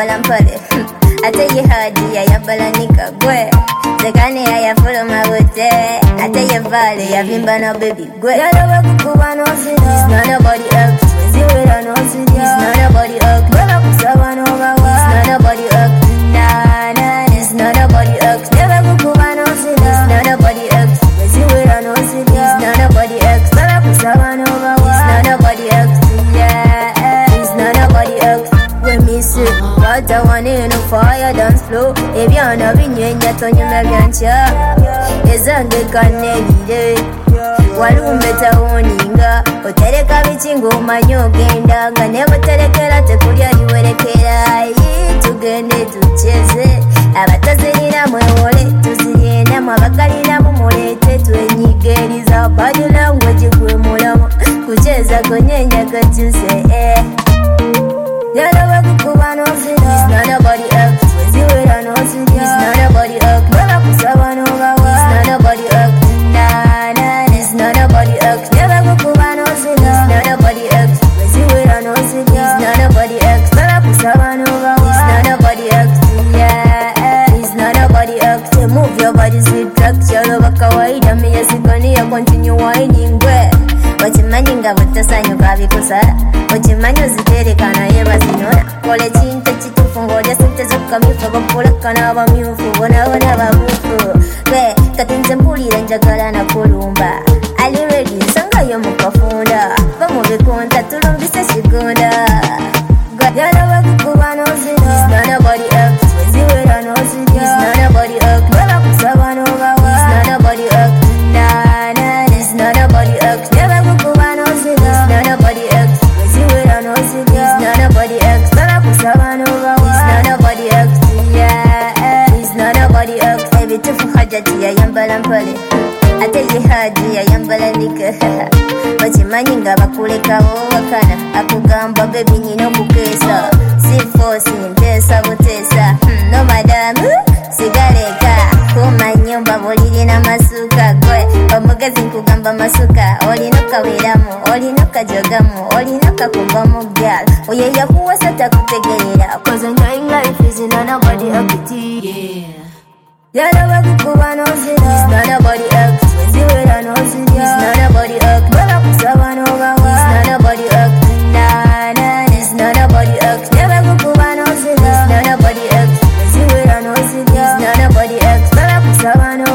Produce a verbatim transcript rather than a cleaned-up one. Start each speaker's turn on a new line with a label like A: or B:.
A: yayambala mpale ate ye hadi yayambala nikagwe Zekane yayafolo mabute ate ye vale yavimba na baby gwe Yalawa kukuba no sida It's not nobody else Ziwira no sida It's not nobody else Wala kusaba no bawa It's not nobody else Nah nah It's not nobody else Never kukuba no sida It's not nobody else Ziwira no sida It's not nobody else Wala kusaba no bawa It's not nobody else Yeah It's not nobody else We miss it What I want in a fire dance floor Ebyana binyenya tonyuma byancha Ezange kanebire Walumbe tawoninga Otereka bichingo umanyo genda Nga nebo terekera tekulya liwerekera Yi tugende tucheze Abatazirina mwewole tuzirina Mwabakalina mumulete twenyigeriza Body language kwe mulamu Kucheza konyenya kachuse eh Yalawa kukuba no sida It's not nobody else Ziwira no sida It's not nobody else Wala kusaba no bawa It's not nobody else Nah nah It's not nobody else Never kukuba no sida It's not nobody else Ziwira no sida It's not nobody else Wala kusaba no bawa It's not nobody else Yeah It's not nobody else They move your body sweet track Yalowa kawaida Miya sikoni ya continue whining Gwe Wachimanyi nga butasanyu kabikusala Wachimanyi uzitereka naye bazinona Kole chinte chitufu ngolya sente zokamyufu Bakulaka n'abamyufu bonabona babufu Gwe kati nze mpulira njagala nakulumba Ali ready nsangayo mukafunda Bamubikunta tulumbise kigunda Gwe yalawa kukuba no sida It's not nobody else Ziwira no sida It's not nobody else Wala kusaba no bawa It's not nobody else Nah nah It's not nobody else Never kukuba no sida It's not nobody else Ziwira no sida It's not nobody else Wala kusaba no bawa It's not nobody else Yeah It's not nobody else Ebitufu hajati yayambala mpale Ate ye hadi yayambala nika Wachimanyi nga bakulekawo wakana Akugamba baby nina okukesa Si force ntesa butesa hmm, No madamu sigaleka Kuma nyumba bolirina masuka Gwe omugezi nkugamba masuka Olina okaweramu, olina okajogamu Olina okakuvamu gal Oye yakuwasa takutegerera Cause enjoying life is not nobody ability Yeah Yalawa kukuba no sida It's not nobody else Ziwira no sida It's not nobody else Wala kusaba no bawa It's not nobody else Nah nah It's not nobody else Never kukuba no sida It's not nobody else Ziwira no sida It's not nobody else Wala kusaba no